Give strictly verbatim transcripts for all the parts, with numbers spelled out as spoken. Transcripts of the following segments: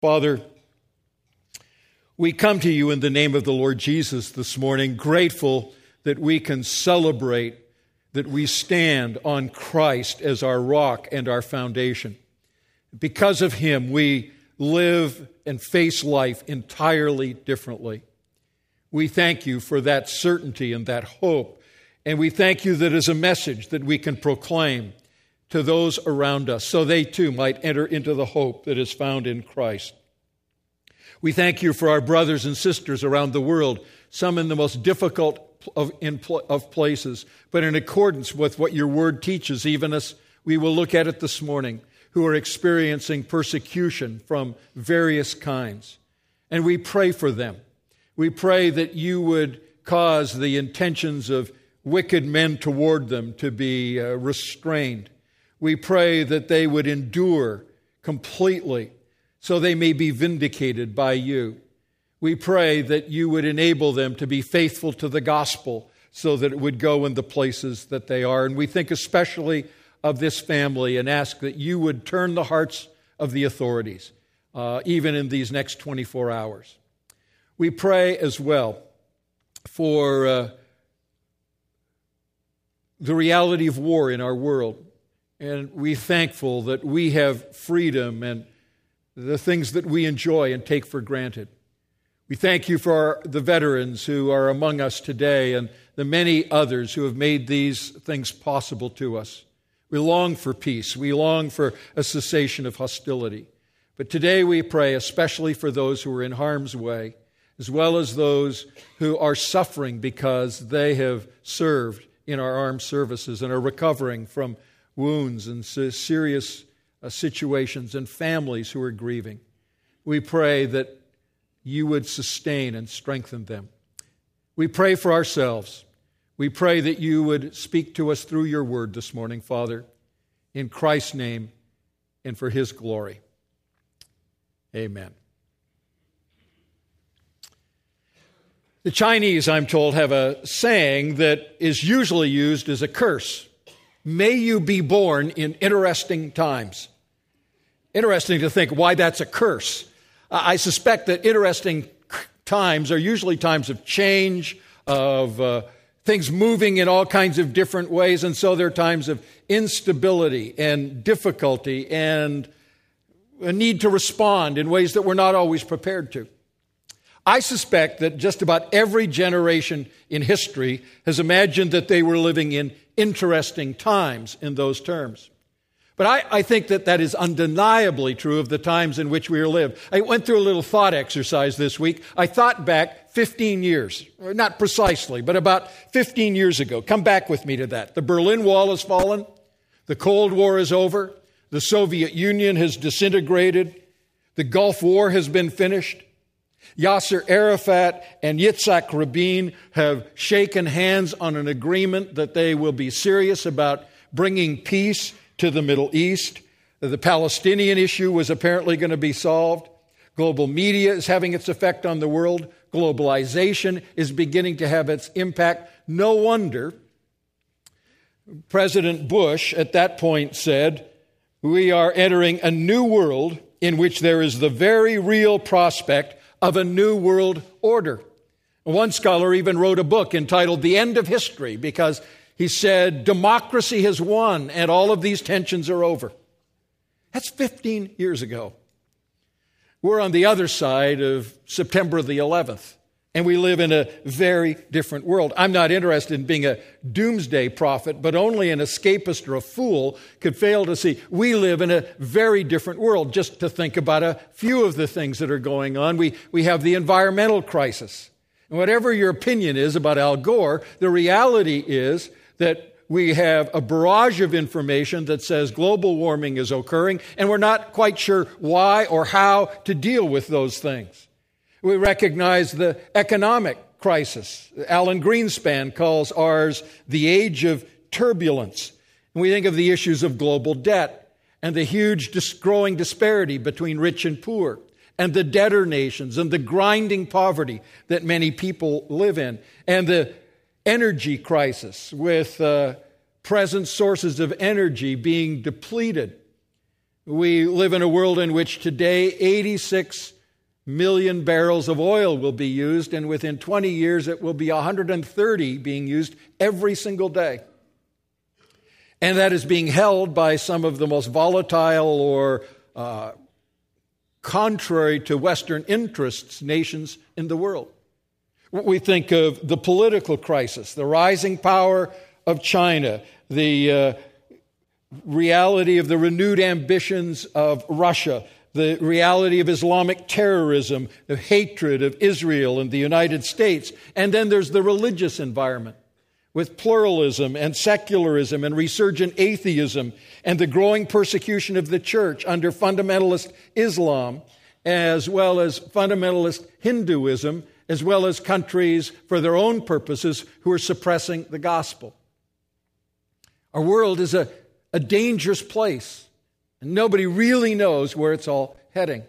Father, we come to you in the name of the Lord Jesus this morning, grateful that we can celebrate that we stand on Christ as our rock and our foundation. Because of him, we live and face life entirely differently. We thank you for that certainty and that hope, and we thank you that is a message that we can proclaim to those around us so they too might enter into the hope that is found in Christ. We thank you for our brothers and sisters around the world, some in the most difficult of, in, of places, but in accordance with what your word teaches, even as we will look at it this morning, who are experiencing persecution from various kinds. And we pray for them. We pray that you would cause the intentions of wicked men toward them to be uh, restrained. We pray that they would endure completely so they may be vindicated by you. We pray that you would enable them to be faithful to the gospel so that it would go in the places that they are. And we think especially of this family and ask that you would turn the hearts of the authorities, uh, even in these next twenty-four hours. We pray as well for uh, the reality of war in our world. And we're thankful that we have freedom and the things that we enjoy and take for granted. We thank you for our, the veterans who are among us today and the many others who have made these things possible to us. We long for peace. We long for a cessation of hostility. But today we pray especially for those who are in harm's way, as well as those who are suffering because they have served in our armed services and are recovering from wounds and serious uh, situations, and families who are grieving. We pray that you would sustain and strengthen them. We pray for ourselves. We pray that you would speak to us through your word this morning, Father, in Christ's name and for his glory. Amen. The Chinese, I'm told, have a saying that is usually used as a curse. May you be born in interesting times. Interesting to think why that's a curse. I suspect that interesting times are usually times of change, of uh, things moving in all kinds of different ways, and so there are times of instability and difficulty and a need to respond in ways that we're not always prepared to. I suspect that just about every generation in history has imagined that they were living in interesting times in those terms. But I, I think that that is undeniably true of the times in which we are lived. I went through a little thought exercise this week. I thought back fifteen years, or not precisely, but about fifteen years ago. Come back with me to that. The Berlin Wall has fallen. The Cold War is over. The Soviet Union has disintegrated. The Gulf War has been finished. Yasser Arafat and Yitzhak Rabin have shaken hands on an agreement that they will be serious about bringing peace to the Middle East. The Palestinian issue was apparently going to be solved. Global media is having its effect on the world. Globalization is beginning to have its impact. No wonder President Bush at that point said, "We are entering a new world in which there is the very real prospect of a new world order." One scholar even wrote a book entitled The End of History because he said democracy has won and all of these tensions are over. That's fifteen years ago. We're on the other side of September the eleventh, and we live in a very different world. I'm not interested in being a doomsday prophet, but only an escapist or a fool could fail to see we live in a very different world. Just to think about a few of the things that are going on. We, we have the environmental crisis. And whatever your opinion is about Al Gore, the reality is that we have a barrage of information that says global warming is occurring, and we're not quite sure why or how to deal with those things. We recognize the economic crisis. Alan Greenspan calls ours the age of turbulence. And we think of the issues of global debt and the huge dis- growing disparity between rich and poor, and the debtor nations and the grinding poverty that many people live in, and the energy crisis with uh, present sources of energy being depleted. We live in a world in which today eighty-six million barrels of oil will be used, and within twenty years it will be one hundred thirty being used every single day. And that is being held by some of the most volatile or uh, contrary to Western interests nations in the world. We think of the political crisis, the rising power of China, the uh, reality of the renewed ambitions of Russia, the reality of Islamic terrorism, the hatred of Israel and the United States. And then there's the religious environment with pluralism and secularism and resurgent atheism and the growing persecution of the church under fundamentalist Islam, as well as fundamentalist Hinduism, as well as countries for their own purposes who are suppressing the gospel. Our world is a, a dangerous place, and nobody really knows where it's all heading.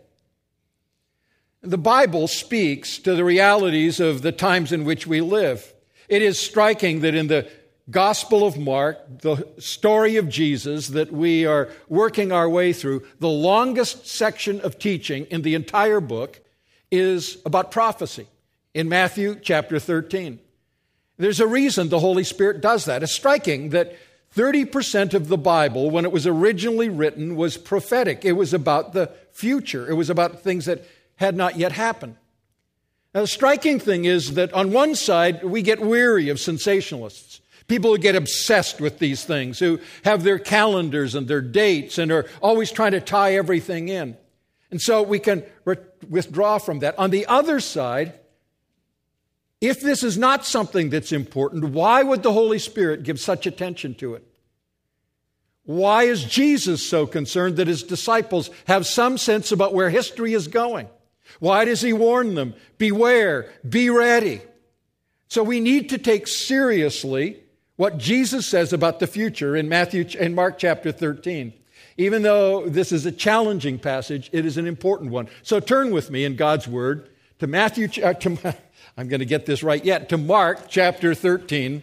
The Bible speaks to the realities of the times in which we live. It is striking that in the Gospel of Mark, the story of Jesus that we are working our way through, the longest section of teaching in the entire book is about prophecy in Matthew chapter thirteen. There's a reason the Holy Spirit does that. It's striking that thirty percent of the Bible, when it was originally written, was prophetic. It was about the future. It was about things that had not yet happened. Now, the striking thing is that on one side, we get weary of sensationalists, people who get obsessed with these things, who have their calendars and their dates and are always trying to tie everything in. And so we can re- withdraw from that. On the other side, if this is not something that's important, why would the Holy Spirit give such attention to it? Why is Jesus so concerned that his disciples have some sense about where history is going? Why does he warn them? Beware, be ready. So we need to take seriously what Jesus says about the future in Matthew in Mark chapter thirteen. Even though this is a challenging passage, it is an important one. So turn with me in God's Word to Matthew, uh, to, I'm going to get this right yet, to Mark chapter thirteen.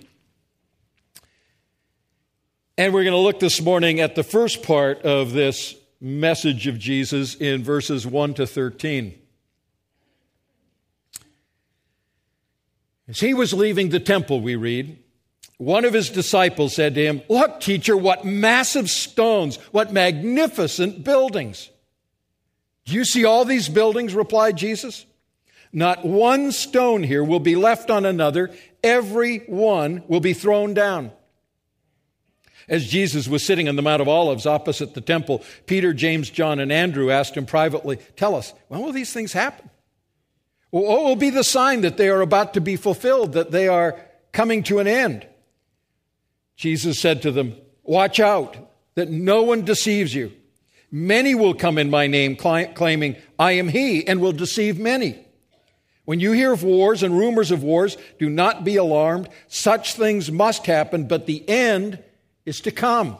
And we're going to look this morning at the first part of this message of Jesus in verses one to thirteen. As he was leaving the temple, we read, one of his disciples said to him, "Look, teacher, what massive stones, what magnificent buildings." "Do you see all these buildings?" replied Jesus. "Not one stone here will be left on another. Every one will be thrown down." As Jesus was sitting on the Mount of Olives opposite the temple, Peter, James, John, and Andrew asked him privately, "Tell us, when will these things happen? What will be the sign that they are about to be fulfilled, that they are coming to an end?" Jesus said to them, "Watch out that no one deceives you. Many will come in my name claiming, 'I am he,' and will deceive many. When you hear of wars and rumors of wars, do not be alarmed. Such things must happen, but the end is to come.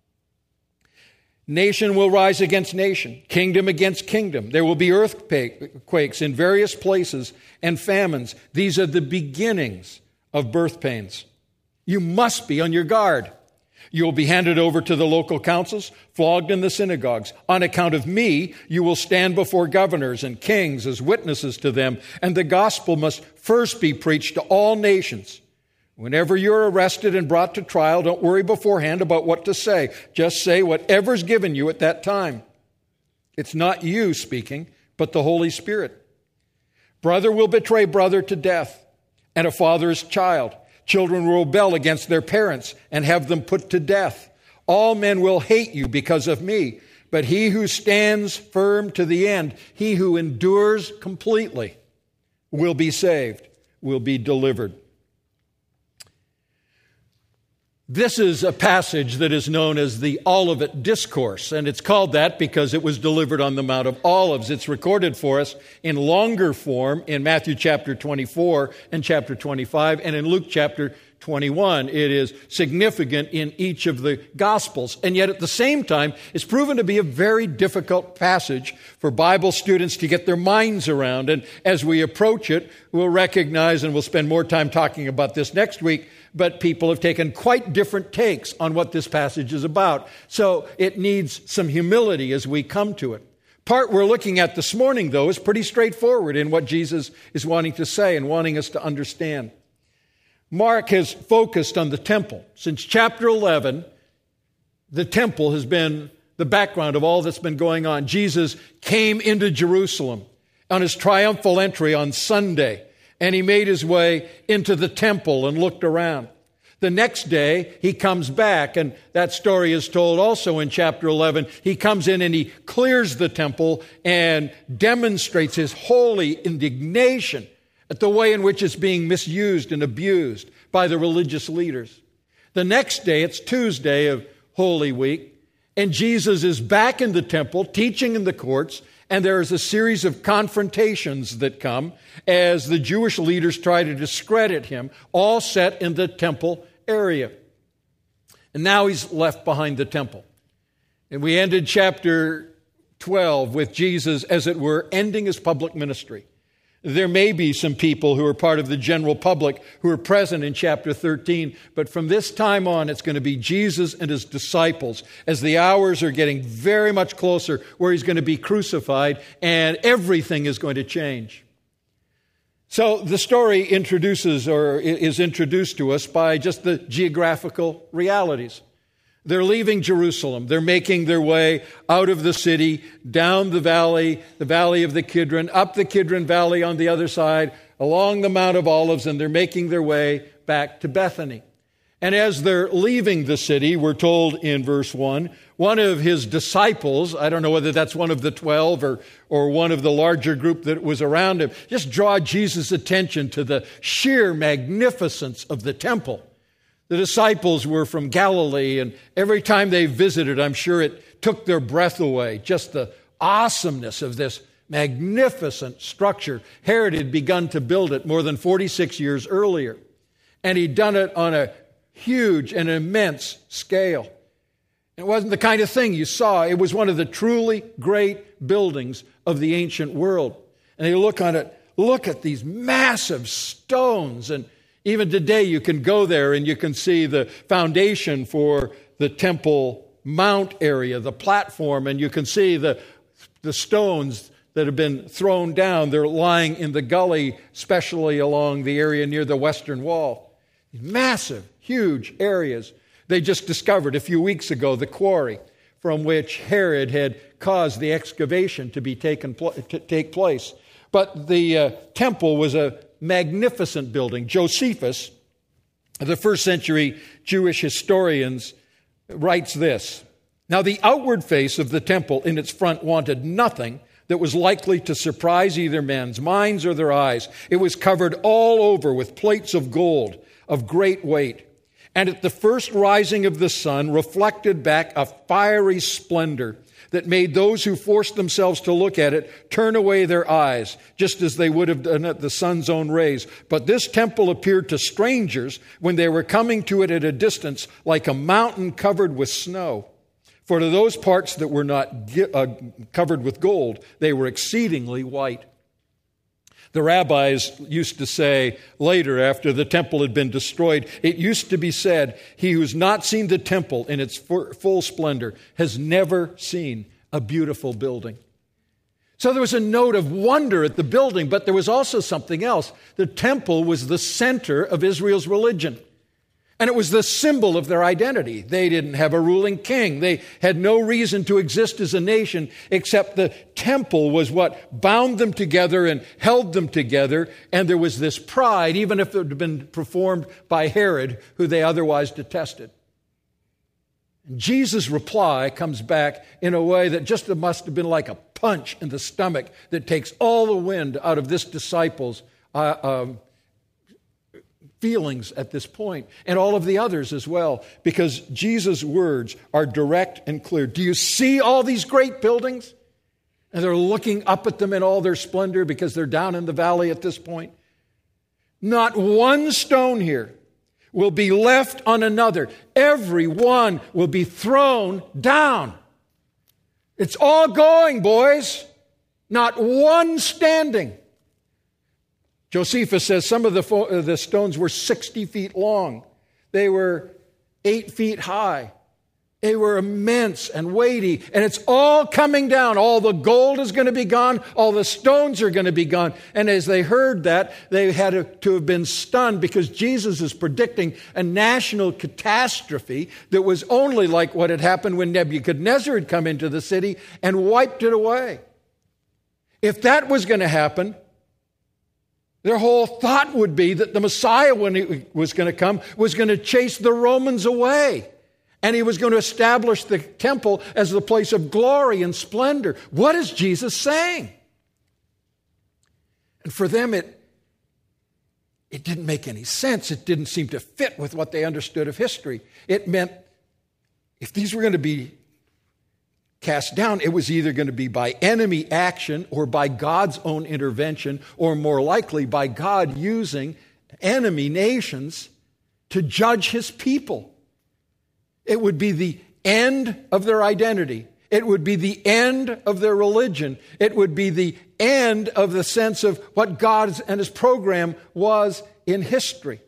Nation will rise against nation, kingdom against kingdom. There will be earthquakes in various places and famines. These are the beginnings of birth pains. You must be on your guard. You will be handed over to the local councils, flogged in the synagogues. On account of me, you will stand before governors and kings as witnesses to them, and the gospel must first be preached to all nations. Whenever you're arrested and brought to trial, don't worry beforehand about what to say. Just say whatever's given you at that time. It's not you speaking, but the Holy Spirit. Brother will betray brother to death, and a father's child. Children will rebel against their parents and have them put to death. All men will hate you because of me, but he who stands firm to the end, he who endures completely, will be saved, will be delivered." This is a passage that is known as the Olivet Discourse, and it's called that because it was delivered on the Mount of Olives. It's recorded for us in longer form in Matthew chapter twenty-four and chapter twenty-five, and in Luke chapter twenty-one. It is significant in each of the Gospels. And yet at the same time, it's proven to be a very difficult passage for Bible students to get their minds around. And as we approach it, we'll recognize, and we'll spend more time talking about this next week, but people have taken quite different takes on what this passage is about. So it needs some humility as we come to it. Part we're looking at this morning, though, is pretty straightforward in what Jesus is wanting to say and wanting us to understand. Mark has focused on the temple. Since chapter eleven, the temple has been the background of all that's been going on. Jesus came into Jerusalem on his triumphal entry on Sunday, and he made his way into the temple and looked around. The next day, he comes back, and that story is told also in chapter eleven. He comes in and he clears the temple and demonstrates his holy indignation at the way in which it's being misused and abused by the religious leaders. The next day, it's Tuesday of Holy Week, and Jesus is back in the temple, teaching in the courts, and there is a series of confrontations that come as the Jewish leaders try to discredit him, all set in the temple area. And now he's left behind the temple. And we ended chapter twelve with Jesus, as it were, ending his public ministry. There may be some people who are part of the general public who are present in chapter thirteen, but from this time on, it's going to be Jesus and his disciples as the hours are getting very much closer where he's going to be crucified and everything is going to change. So the story introduces or is introduced to us by just the geographical realities. They're leaving Jerusalem. They're making their way out of the city, down the valley, the valley of the Kidron, up the Kidron Valley on the other side, along the Mount of Olives, and they're making their way back to Bethany. And as they're leaving the city, we're told in verse one, one of his disciples, I don't know whether that's one of the twelve or, or one of the larger group that was around him, just draw Jesus' attention to the sheer magnificence of the temple. The disciples were from Galilee, and every time they visited, I'm sure it took their breath away, just the awesomeness of this magnificent structure. Herod had begun to build it more than forty-six years earlier, and he'd done it on a huge and immense scale. It wasn't the kind of thing you saw. It was one of the truly great buildings of the ancient world. And you look on it, look at these massive stones, and even today you can go there and you can see the foundation for the Temple Mount area, the platform, and you can see the, the stones that have been thrown down. They're lying in the gully, especially along the area near the western wall. Massive, huge areas. They just discovered a few weeks ago the quarry from which Herod had caused the excavation to be taken pl- to take place. But the uh, temple was a magnificent building. Josephus, the first century Jewish historians, writes this: "Now the outward face of the temple in its front wanted nothing that was likely to surprise either men's minds or their eyes. It was covered all over with plates of gold of great weight, and at the first rising of the sun reflected back a fiery splendor that made those who forced themselves to look at it turn away their eyes, just as they would have done at the sun's own rays. But this temple appeared to strangers when they were coming to it at a distance like a mountain covered with snow. For to those parts that were not uh, covered with gold, they were exceedingly white." The rabbis used to say later, after the temple had been destroyed, it used to be said, "He who's not seen the temple in its full splendor has never seen a beautiful building." So there was a note of wonder at the building, but there was also something else. The temple was the center of Israel's religion, and it was the symbol of their identity. They didn't have a ruling king. They had no reason to exist as a nation, except the temple was what bound them together and held them together. And there was this pride, even if it had been performed by Herod, who they otherwise detested. And Jesus' reply comes back in a way that just must have been like a punch in the stomach that takes all the wind out of this disciple's uh, um, feelings at this point, and all of the others as well, because Jesus' words are direct and clear. Do you see all these great buildings? And they're looking up at them in all their splendor because they're down in the valley at this point. Not one stone here will be left on another. Every one will be thrown down. It's all going, boys. Not one standing. Josephus says some of the, fo- uh, the stones were sixty feet long. They were eight feet high. They were immense and weighty, and it's all coming down. All the gold is going to be gone. All the stones are going to be gone. And as they heard that, they had to have been stunned, because Jesus is predicting a national catastrophe that was only like what had happened when Nebuchadnezzar had come into the city and wiped it away. If that was going to happen, their whole thought would be that the Messiah, when he was going to come, was going to chase the Romans away. And he was going to establish the temple as the place of glory and splendor. What is Jesus saying? And for them, it, it didn't make any sense. It didn't seem to fit with what they understood of history. It meant if these were going to be cast down, it was either going to be by enemy action or by God's own intervention, or more likely by God using enemy nations to judge his people. It would be the end of their identity. It would be the end of their religion. It would be the end of the sense of what God and his program was in history.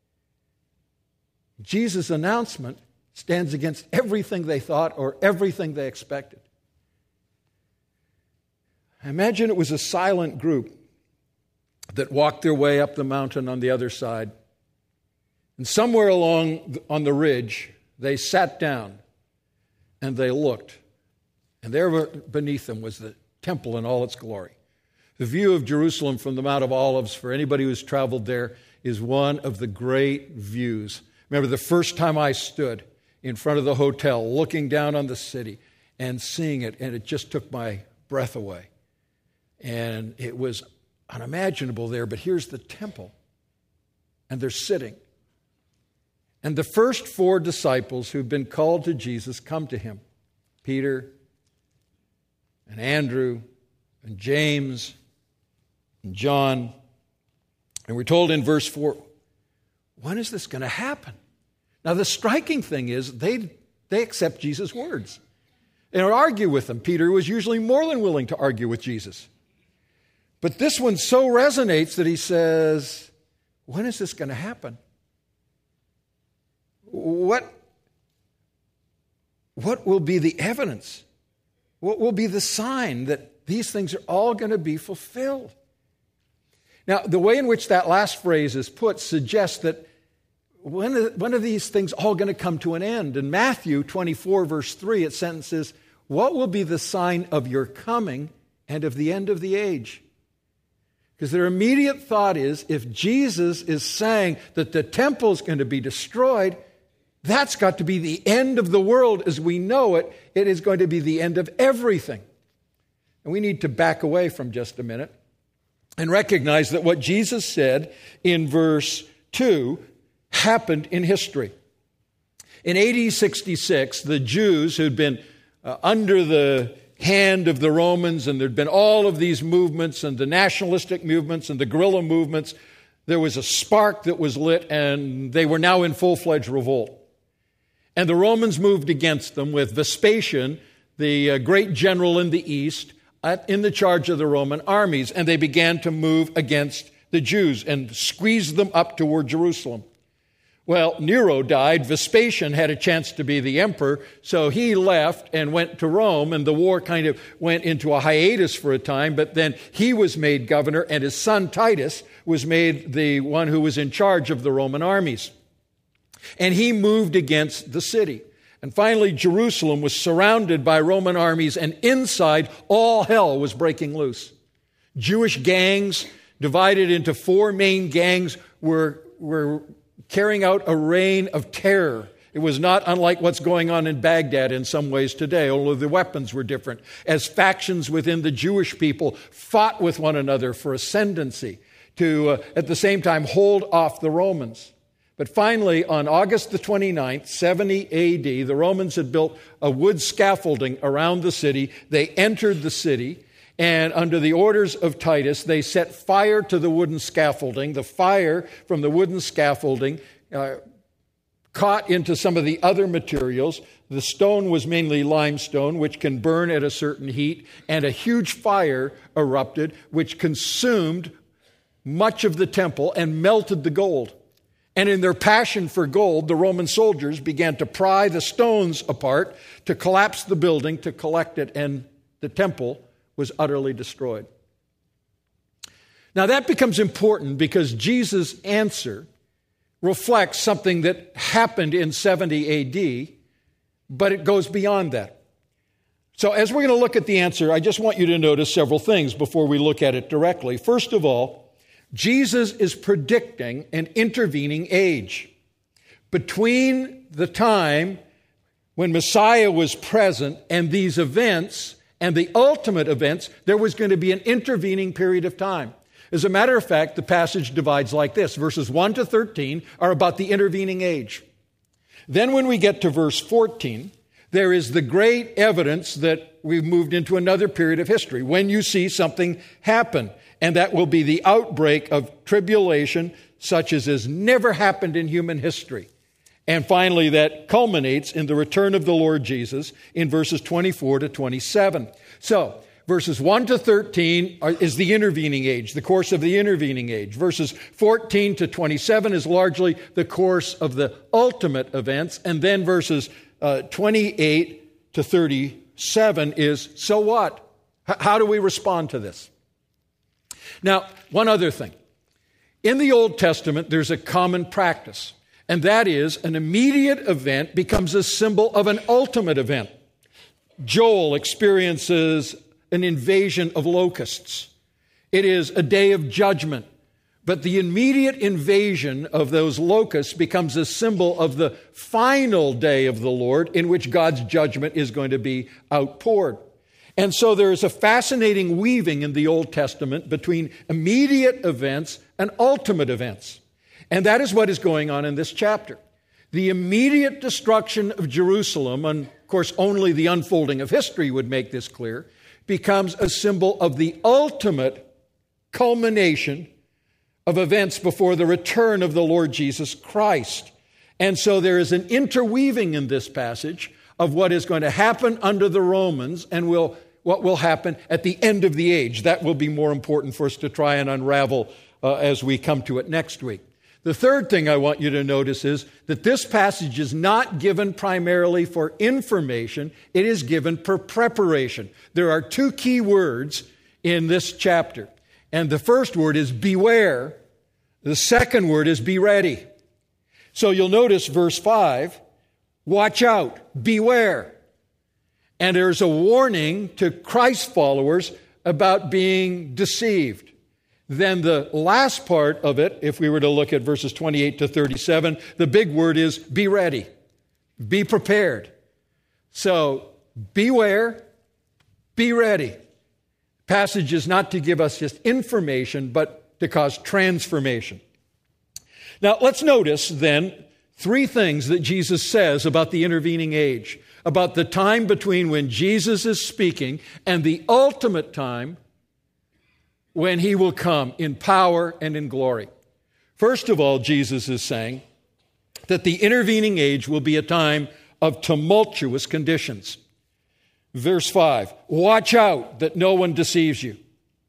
Jesus' announcement stands against everything they thought or everything they expected. I imagine it was a silent group that walked their way up the mountain on the other side. And somewhere along on the ridge, they sat down and they looked. And there beneath them was the temple in all its glory. The view of Jerusalem from the Mount of Olives, for anybody who's traveled there, is one of the great views. Remember the first time I stood in front of the hotel, looking down on the city and seeing it, and it just took my breath away. And it was unimaginable there, but here's the temple, and they're sitting. And the first four disciples who've been called to Jesus come to him. Peter and Andrew and James and John. And we're told in verse four, when is this going to happen? Now the striking thing is they, they accept Jesus' words and argue with them. Peter was usually more than willing to argue with Jesus. But this one so resonates that he says, when is this going to happen? What, what will be the evidence? What will be the sign that these things are all going to be fulfilled? Now, the way in which that last phrase is put suggests that when are, when are these things all going to come to an end? In Matthew twenty-four, verse three, it sentences, what will be the sign of your coming and of the end of the age? Because their immediate thought is, if Jesus is saying that the temple is going to be destroyed, that's got to be the end of the world as we know it. It is going to be the end of everything. And we need to back away from just a minute and recognize that what Jesus said in verse two happened in history. In A D sixty-six, the Jews who'd been uh, under the hand of the Romans, and there'd been all of these movements and the nationalistic movements and the guerrilla movements, there was a spark that was lit, and they were now in full-fledged revolt. And the Romans moved against them with Vespasian, the uh, great general in the east, at, in the charge of the Roman armies, and they began to move against the Jews and squeeze them up toward Jerusalem. Well, Nero died. Vespasian had a chance to be the emperor, so he left and went to Rome, and the war kind of went into a hiatus for a time, but then he was made governor, and his son Titus was made the one who was in charge of the Roman armies. And he moved against the city. And finally, Jerusalem was surrounded by Roman armies, and inside, all hell was breaking loose. Jewish gangs, divided into four main gangs, were, were carrying out a reign of terror. It was not unlike what's going on in Baghdad in some ways today, although the weapons were different, as factions within the Jewish people fought with one another for ascendancy to, uh, at the same time, hold off the Romans. But finally, on August the twenty-ninth, seventy A D, the Romans had built a wood scaffolding around the city. They entered the city, and under the orders of Titus, they set fire to the wooden scaffolding. The fire from the wooden scaffolding uh, caught into some of the other materials. The stone was mainly limestone, which can burn at a certain heat, and a huge fire erupted, which consumed much of the temple and melted the gold. And in their passion for gold, the Roman soldiers began to pry the stones apart to collapse the building, to collect it, and the temple was utterly destroyed. Now that becomes important because Jesus' answer reflects something that happened in seventy A D, but it goes beyond that. So as we're going to look at the answer, I just want you to notice several things before we look at it directly. First of all, Jesus is predicting an intervening age. Between the time when Messiah was present and these events and the ultimate events, there was going to be an intervening period of time. As a matter of fact, the passage divides like this. Verses one to thirteen are about the intervening age. Then when we get to verse fourteen, there is the great evidence that we've moved into another period of history. When you see something happen, and that will be the outbreak of tribulation such as has never happened in human history. And finally, that culminates in the return of the Lord Jesus in verses twenty-four to twenty-seven. So, verses one to thirteen are, is the intervening age, the course of the intervening age. Verses fourteen to twenty-seven is largely the course of the ultimate events. And then verses uh, twenty-eight to thirty-seven is, so what? H- how do we respond to this? Now, one other thing. In the Old Testament, there's a common practice, and that is an immediate event becomes a symbol of an ultimate event. Joel experiences an invasion of locusts. It is a day of judgment, but the immediate invasion of those locusts becomes a symbol of the final day of the Lord in which God's judgment is going to be outpoured. And so there is a fascinating weaving in the Old Testament between immediate events and ultimate events. And that is what is going on in this chapter. The immediate destruction of Jerusalem, and of course only the unfolding of history would make this clear, becomes a symbol of the ultimate culmination of events before the return of the Lord Jesus Christ. And so there is an interweaving in this passage of what is going to happen under the Romans and will what will happen at the end of the age. That will be more important for us to try and unravel uh, as we come to it next week. The third thing I want you to notice is that this passage is not given primarily for information. It is given for preparation. There are two key words in this chapter. And the first word is beware. The second word is be ready. So you'll notice verse five, watch out, beware. And there's a warning to Christ followers about being deceived. Then the last part of it, if we were to look at verses twenty-eight to thirty-seven, the big word is be ready, be prepared. So beware, be ready. Passage is not to give us just information, but to cause transformation. Now let's notice then three things that Jesus says about the intervening age, about the time between when Jesus is speaking and the ultimate time when he will come in power and in glory. First of all, Jesus is saying that the intervening age will be a time of tumultuous conditions. Verse five, watch out that no one deceives you.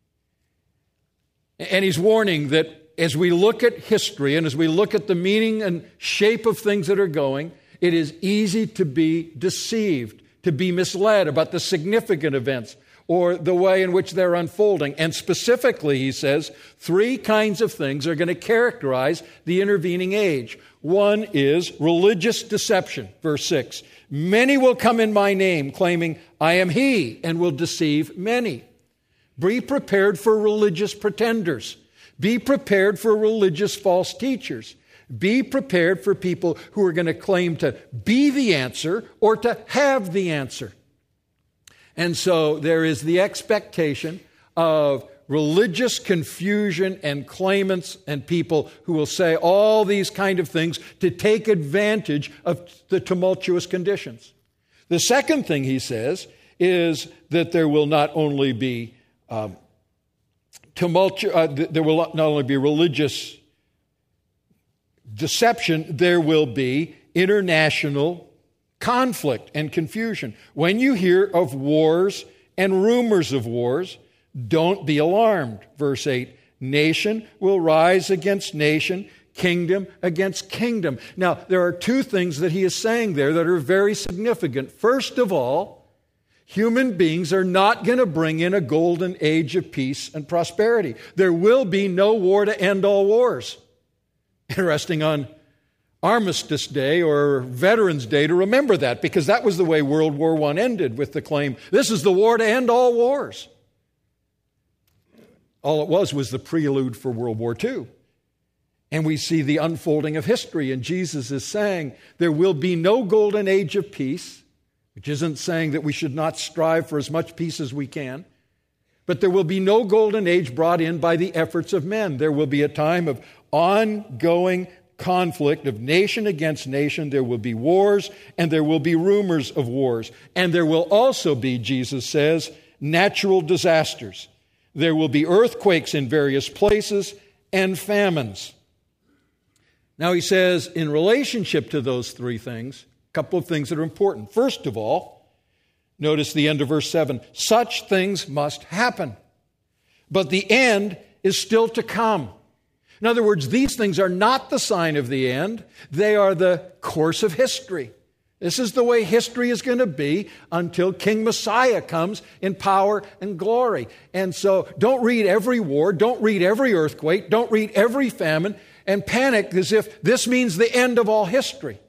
And he's warning that as we look at history and as we look at the meaning and shape of things that are going, it is easy to be deceived, to be misled about the significant events or the way in which they're unfolding. And specifically, he says, three kinds of things are going to characterize the intervening age. One is religious deception, verse six. Many will come in my name, claiming, I am he, and will deceive many. Be prepared for religious pretenders. Be prepared for religious false teachers. Be prepared for people who are going to claim to be the answer or to have the answer. And so there is the expectation of religious confusion and claimants and people who will say all these kind of things to take advantage of the tumultuous conditions. The second thing he says is that there will not only be um, tumultu- uh, there will not only be religious deception, there will be international conflict and confusion. When you hear of wars and rumors of wars, don't be alarmed. Verse eight, nation will rise against nation, kingdom against kingdom. Now, there are two things that he is saying there that are very significant. First of all, human beings are not going to bring in a golden age of peace and prosperity. There will be no war to end all wars. Interesting, on Armistice Day or Veterans Day to remember that, because that was the way World War One ended, with the claim, this is the war to end all wars. All it was was the prelude for World War Two. And we see the unfolding of history, and Jesus is saying there will be no golden age of peace, which isn't saying that we should not strive for as much peace as we can, but there will be no golden age brought in by the efforts of men. There will be a time of ongoing conflict of nation against nation. There will be wars, and there will be rumors of wars. And there will also be, Jesus says, natural disasters. There will be earthquakes in various places and famines. Now he says, in relationship to those three things, a couple of things that are important. First of all, notice the end of verse seven. Such things must happen, but the end is still to come. In other words, these things are not the sign of the end. They are the course of history. This is the way history is going to be until King Messiah comes in power and glory. And so don't read every war, don't read every earthquake, don't read every famine, and panic as if this means the end of all history.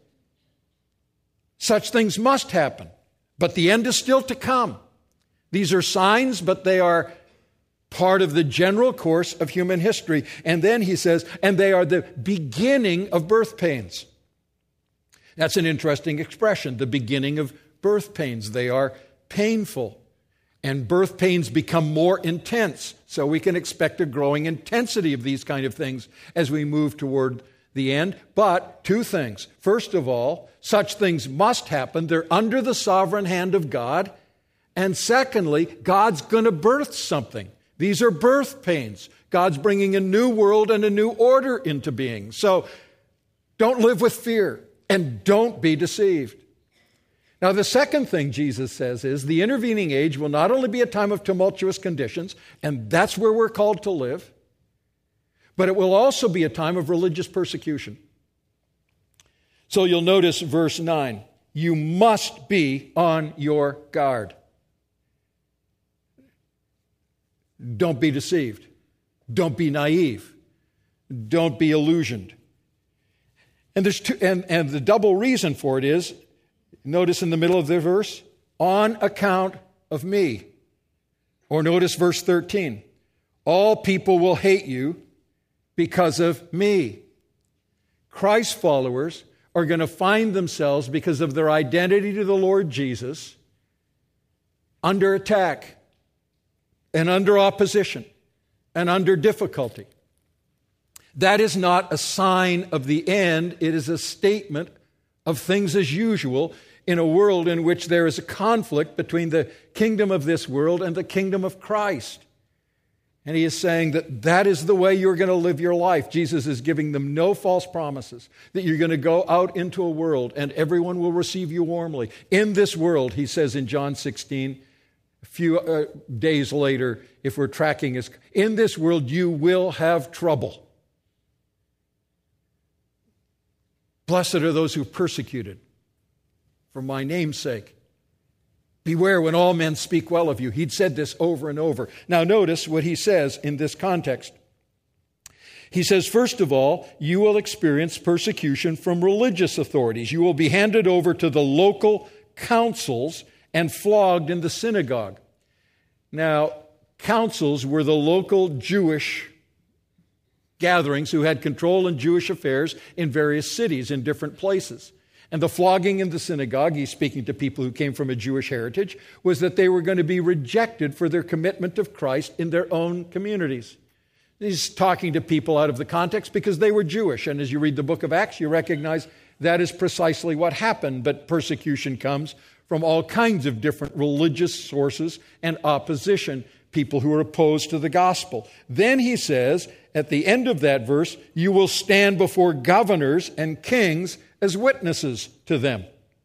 Such things must happen, but the end is still to come. These are signs, but they are part of the general course of human history. And then he says, and they are the beginning of birth pains. That's an interesting expression, the beginning of birth pains. They are painful, and birth pains become more intense. So we can expect a growing intensity of these kind of things as we move toward the end. But two things. First of all, such things must happen. They're under the sovereign hand of God. And secondly, God's going to birth something. These are birth pains. God's bringing a new world and a new order into being. So don't live with fear and don't be deceived. Now, the second thing Jesus says is the intervening age will not only be a time of tumultuous conditions, and that's where we're called to live, but it will also be a time of religious persecution. So you'll notice verse nine, you must be on your guard. Don't be deceived. Don't be naive. Don't be illusioned. And there's two, and, and the double reason for it is, notice in the middle of the verse, on account of me. Or notice verse thirteen, all people will hate you because of me. Christ followers are going to find themselves, because of their identity to the Lord Jesus, under attack and under opposition and under difficulty. That is not a sign of the end. It is a statement of things as usual in a world in which there is a conflict between the kingdom of this world and the kingdom of Christ. And he is saying that that is the way you're going to live your life. Jesus is giving them no false promises, that you're going to go out into a world and everyone will receive you warmly. In this world, he says in John sixteen, a few uh, days later, if we're tracking his, in this world you will have trouble. Blessed are those who are persecuted for my name's sake. Beware when all men speak well of you. He'd said this over and over. Now notice what he says in this context. He says, first of all, you will experience persecution from religious authorities. You will be handed over to the local councils and flogged in the synagogue. Now, councils were the local Jewish gatherings who had control in Jewish affairs in various cities, in different places. And the flogging in the synagogue, he's speaking to people who came from a Jewish heritage, was that they were going to be rejected for their commitment of Christ in their own communities. He's talking to people out of the context because they were Jewish. And as you read the book of Acts, you recognize that is precisely what happened. But persecution comes from all kinds of different religious sources and opposition people who are opposed to the gospel. Then he says, at the end of that verse, you will stand before governors and kings as witnesses to them.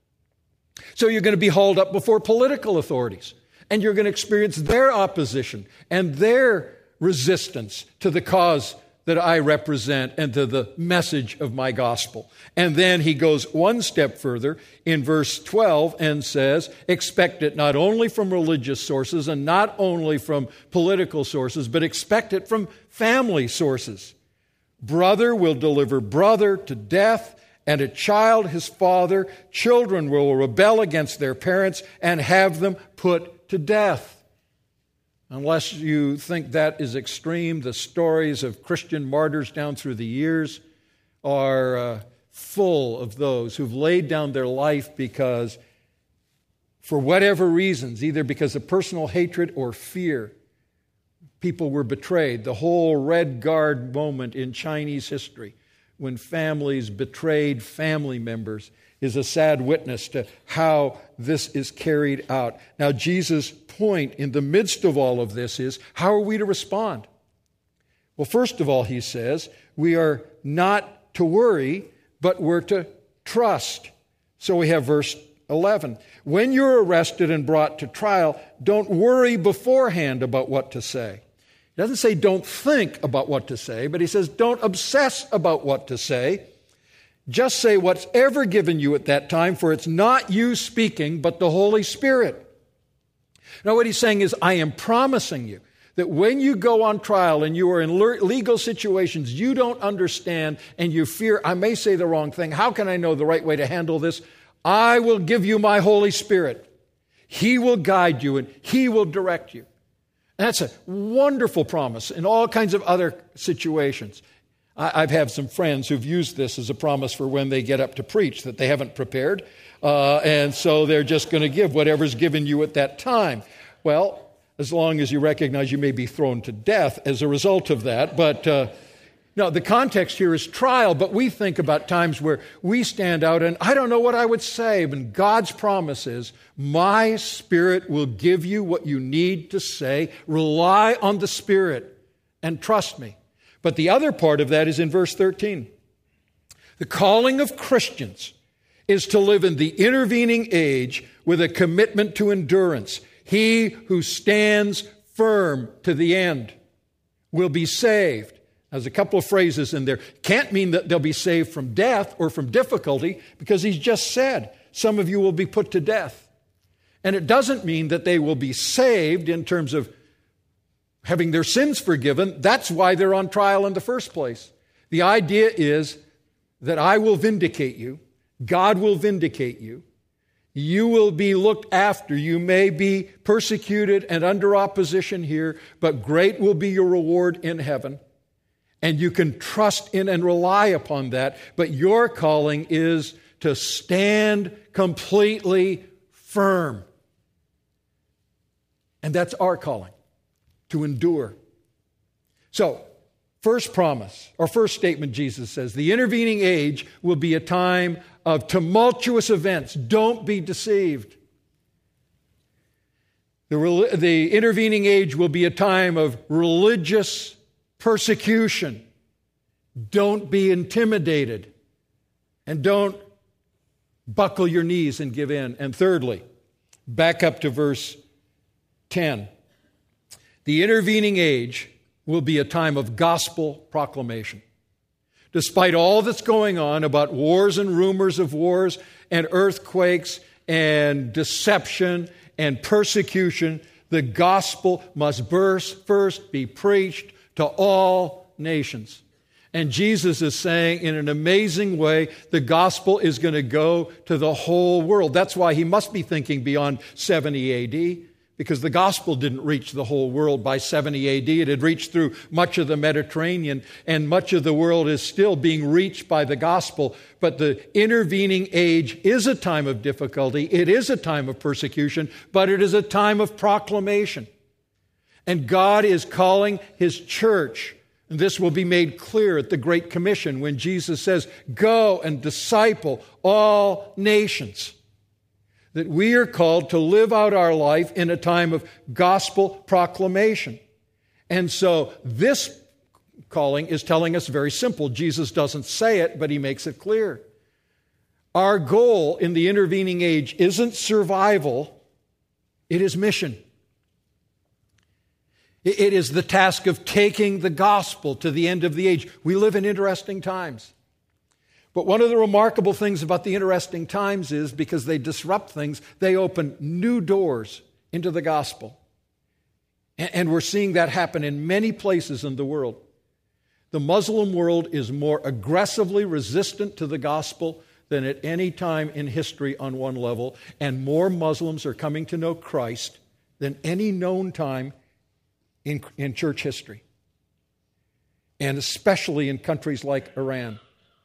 So you're going to be hauled up before political authorities, and you're going to experience their opposition and their resistance to the cause that I represent and to the message of my gospel. And then he goes one step further in verse twelve and says, expect it not only from religious sources and not only from political sources, but expect it from family sources. Brother will deliver brother to death, and a child his father. Children will rebel against their parents and have them put to death. Unless you think that is extreme, the stories of Christian martyrs down through the years are uh, full of those who've laid down their life because, for whatever reasons, either because of personal hatred or fear, people were betrayed. The whole Red Guard moment in Chinese history, when families betrayed family members, is a sad witness to how this is carried out. Now, Jesus' point in the midst of all of this is, how are we to respond? Well, first of all, he says, we are not to worry, but we're to trust. So we have verse eleven. When you're arrested and brought to trial, don't worry beforehand about what to say. He doesn't say don't think about what to say, but he says don't obsess about what to say. Just say what's ever given you at that time, for it's not you speaking, but the Holy Spirit. Now, what he's saying is, I am promising you that when you go on trial and you are in legal situations you don't understand and you fear, I may say the wrong thing. How can I know the right way to handle this? I will give you my Holy Spirit. He will guide you and He will direct you. And that's a wonderful promise in all kinds of other situations. I've had some friends who've used this as a promise for when they get up to preach that they haven't prepared. Uh, and so they're just going to give whatever's given you at that time. Well, as long as you recognize you may be thrown to death as a result of that. But uh, no, the context here is trial. But we think about times where we stand out and I don't know what I would say. But God's promise is, my Spirit will give you what you need to say. Rely on the Spirit and trust me. But the other part of that is in verse thirteen. The calling of Christians is to live in the intervening age with a commitment to endurance. He who stands firm to the end will be saved. There's a couple of phrases in there. Can't mean that they'll be saved from death or from difficulty, because he's just said, some of you will be put to death. And it doesn't mean that they will be saved in terms of having their sins forgiven. That's why they're on trial in the first place. The idea is that I will vindicate you. God will vindicate you. You will be looked after. You may be persecuted and under opposition here, but great will be your reward in heaven. And you can trust in and rely upon that. But your calling is to stand completely firm. And that's our calling. To endure. So, first promise, or first statement, Jesus says, the intervening age will be a time of tumultuous events. Don't be deceived. The, the intervening age will be a time of religious persecution. Don't be intimidated. And don't buckle your knees and give in. And thirdly, back up to verse ten. The intervening age will be a time of gospel proclamation. Despite all that's going on about wars and rumors of wars and earthquakes and deception and persecution, the gospel must burst, first be preached to all nations. And Jesus is saying in an amazing way, the gospel is going to go to the whole world. That's why he must be thinking beyond seventy A D, because the gospel didn't reach the whole world by seventy A D. It had reached through much of the Mediterranean, and much of the world is still being reached by the gospel. But the intervening age is a time of difficulty. It is a time of persecution, but it is a time of proclamation. And God is calling His church. And this will be made clear at the Great Commission when Jesus says, go and disciple all nations. that we are called to live out our life in a time of gospel proclamation. And so this calling is telling us very simple. Jesus doesn't say it, but he makes it clear. Our goal in the intervening age isn't survival, it is mission. It is the task of taking the gospel to the end of the age. We live in interesting times. But one of the remarkable things about the interesting times is because they disrupt things, they open new doors into the gospel. And we're seeing that happen in many places in the world. The Muslim world is more aggressively resistant to the gospel than at any time in history on one level, and more Muslims are coming to know Christ than any known time in, in church history, and especially in countries like Iran.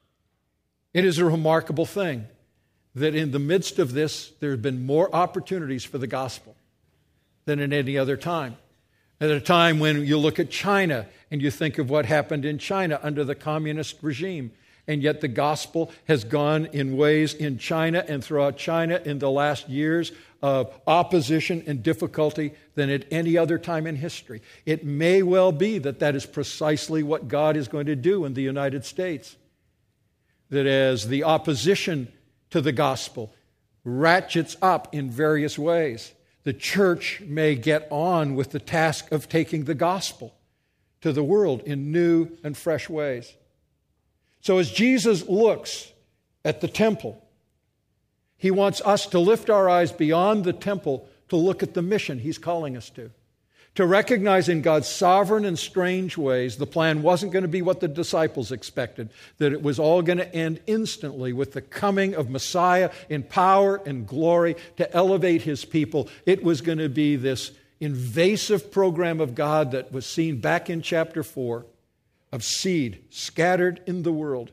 It is a remarkable thing that in the midst of this, there have been more opportunities for the gospel than in any other time. At a time when you look at China and you think of what happened in China under the communist regime, and yet the gospel has gone in ways in China and throughout China in the last years of opposition and difficulty than at any other time in history. It may well be that that is precisely what God is going to do in the United States. That as the opposition to the gospel ratchets up in various ways, the church may get on with the task of taking the gospel to the world in new and fresh ways. So as Jesus looks at the temple, he wants us to lift our eyes beyond the temple to look at the mission he's calling us to. To recognize in God's sovereign and strange ways, the plan wasn't going to be what the disciples expected, that it was all going to end instantly with the coming of Messiah in power and glory to elevate his people. It was going to be this invasive program of God that was seen back in chapter four of seed scattered in the world.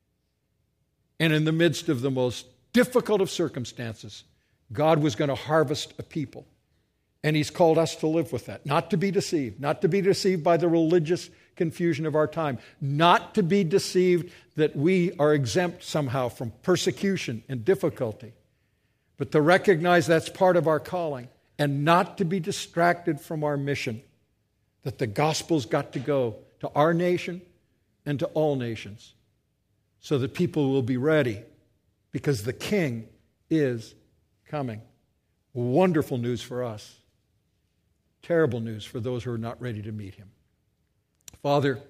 And in the midst of the most difficult of circumstances, God was going to harvest a people. And he's called us to live with that, not to be deceived, not to be deceived by the religious confusion of our time, not to be deceived that we are exempt somehow from persecution and difficulty, but to recognize that's part of our calling and not to be distracted from our mission, that the gospel's got to go to our nation and to all nations so that people will be ready because the King is coming. Wonderful news for us. Terrible news for those who are not ready to meet him. Father,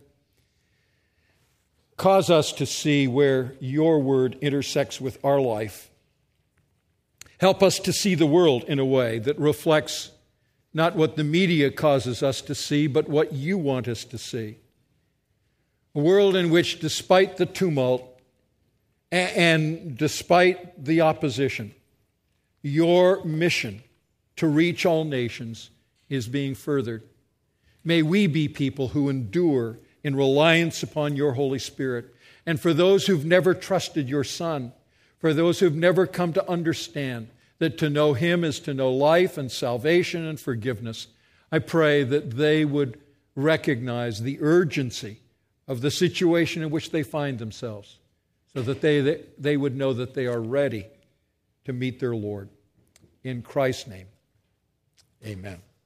cause us to see where your word intersects with our life. Help us to see the world in a way that reflects not what the media causes us to see, but what you want us to see. A world in which, despite the tumult and despite the opposition, your mission to reach all nations is being furthered. May we be people who endure in reliance upon your Holy Spirit. And for those who've never trusted your Son, for those who've never come to understand that to know him is to know life and salvation and forgiveness, I pray that they would recognize the urgency of the situation in which they find themselves, so that they, they would know that they are ready to meet their Lord. In Christ's name, amen.